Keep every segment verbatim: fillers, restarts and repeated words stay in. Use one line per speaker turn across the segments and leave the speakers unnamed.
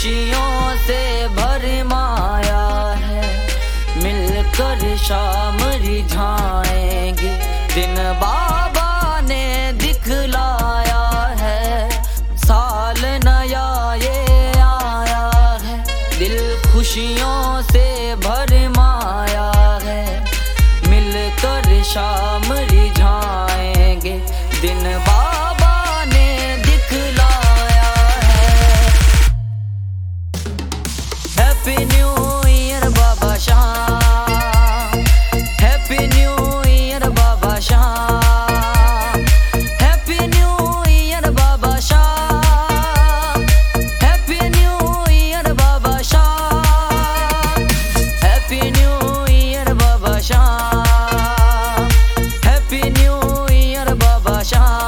खुशियों से भरमाया है, मिलकर शाम रिझाएंगे दिन बाबा ने दिखलाया है। साल नया ये आया है, दिल खुशियों से भरमाया है, मिलकर शाम रिझाएंगे दिन बाबा ने दिखलाया है। हैप्पी न्यू ईयर बाबा शाम, हैप्पी न्यू ईयर बाबा शाम, हैप्पी न्यू ईयर बाबा शाम, हैप्पी न्यू ईयर बाबा शाम, हैप्पी न्यू ईयर बाबा शाम, हैप्पी न्यू ईयर बाबा शाम।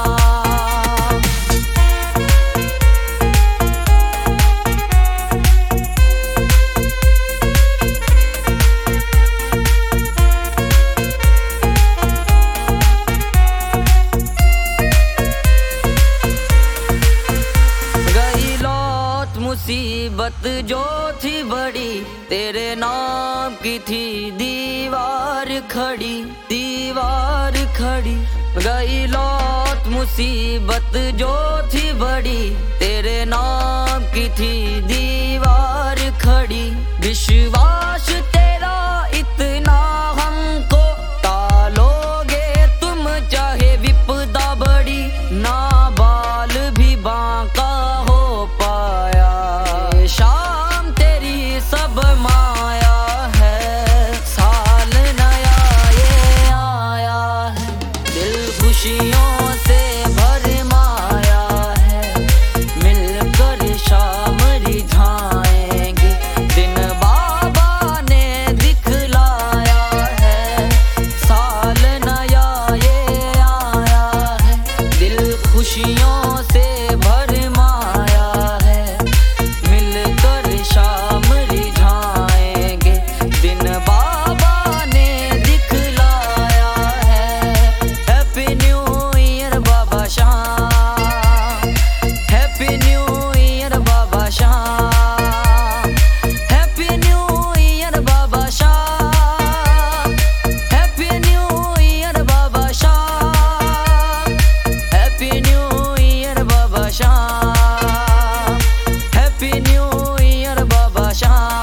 मुसीबत जो थी बड़ी, तेरे नाम की थी दीवार खड़ी, दीवार खड़ी। गई लौट मुसीबत जो थी बड़ी, तेरे नाम की थी दीवार खड़ी। विश्वास तेरा इतना हमको, टालोगे तुम चाहे विपदा बड़ी, ना बाल भी बांका हो पाया। शाम तेरी सब माया है, साल नया ये आया है, दिल खुशियों से भरमाया है, मिलकर शाम रिझाएंगे दिन बाबा ने दिखलाया है। साल नया ये आया है, दिल खुशियों से भरमाया है, मिलकर शाम रिझाएंगे दिन बाबा ने दिखलाया है। हैप्पी न्यू ईयर बाबा शाम, हैप्पी न्यू ईयर बाबा शाम, हैप्पी न्यू ईयर बाबा शाम, हैप्पी न्यू ईयर बाबा शाम, हैप्पी न्यू ईयर बाबा शाम, हैप्पी न्यू ईयर बाबा शाम।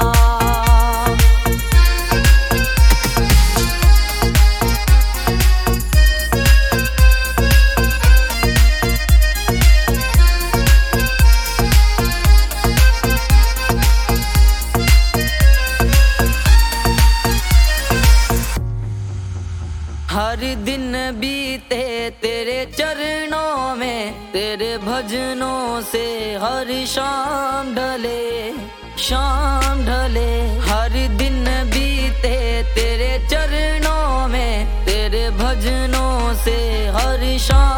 हर दिन बीते तेरे चरणों में, तेरे भजनों से हर शाम ढले, शाम ढले। हर दिन बीते तेरे चरणों में, तेरे भजनों से हर शाम